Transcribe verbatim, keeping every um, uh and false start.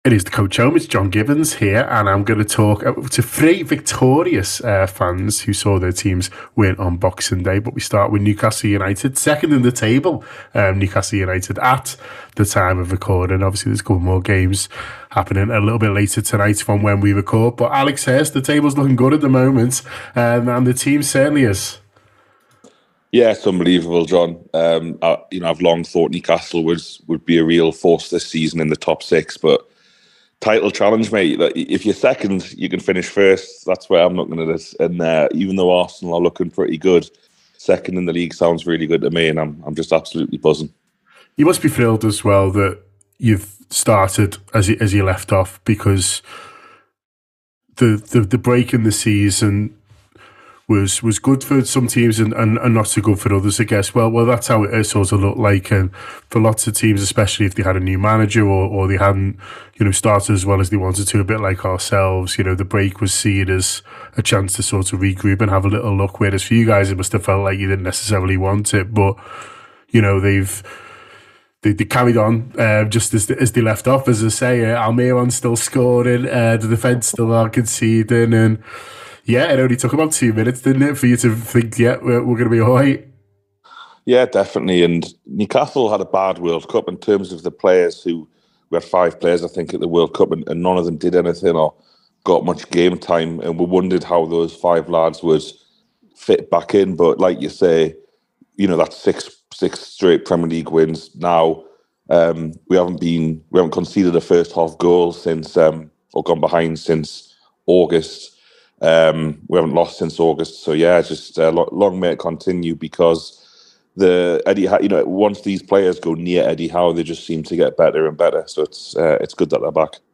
It is the Coach Home. It's John Gibbons here, and I'm going to talk to three victorious uh, fans who saw their teams win on Boxing Day. But we start with Newcastle United, second in the table. Um, Newcastle United at the time of recording. Obviously, there's a couple more games happening a little bit later tonight from when we record. But Alex Hurst, the table's looking good at the moment, um, and the team certainly is. Yeah, it's unbelievable, John. Um, I, you know, I've long thought Newcastle was would be a real force this season in the top six, but title challenge, mate. Like, if you're second, you can finish first. That's where I'm looking at it. And uh, even though Arsenal are looking pretty good, second in the league sounds really good to me, and I'm I'm just absolutely buzzing. You must be thrilled as well that you've started as you, as you left off, because the, the the break in the season was was good for some teams and, and, and not so good for others, I guess. Well, well, that's how it sort of looked like, and for lots of teams, especially if they had a new manager or, or they hadn't, you know, started as well as they wanted to, a bit like ourselves. You know, the break was seen as a chance to sort of regroup and have a little look. Whereas for you guys, it must have felt like you didn't necessarily want it, but you know, they've they, they carried on uh, just as as they left off. As I say, uh, Almiron's still scoring, uh, the defence still are conceding, and yeah, it only took about two minutes, didn't it, for you to think, yeah, we're, we're going to be all right? Yeah, definitely. And Newcastle had a bad World Cup in terms of the players who, we had five players, I think, at the World Cup, and, and none of them did anything or got much game time. And we wondered how those five lads would fit back in. But like you say, you know, that's six six straight Premier League wins now. Um, we haven't been, we haven't conceded a first half goal since, um, or gone behind since August. Um, we haven't lost since August, so yeah, just uh, long may it continue, because the Eddie Howe, you know, once these players go near Eddie Howe, they just seem to get better and better. So it's uh, it's good that they're back.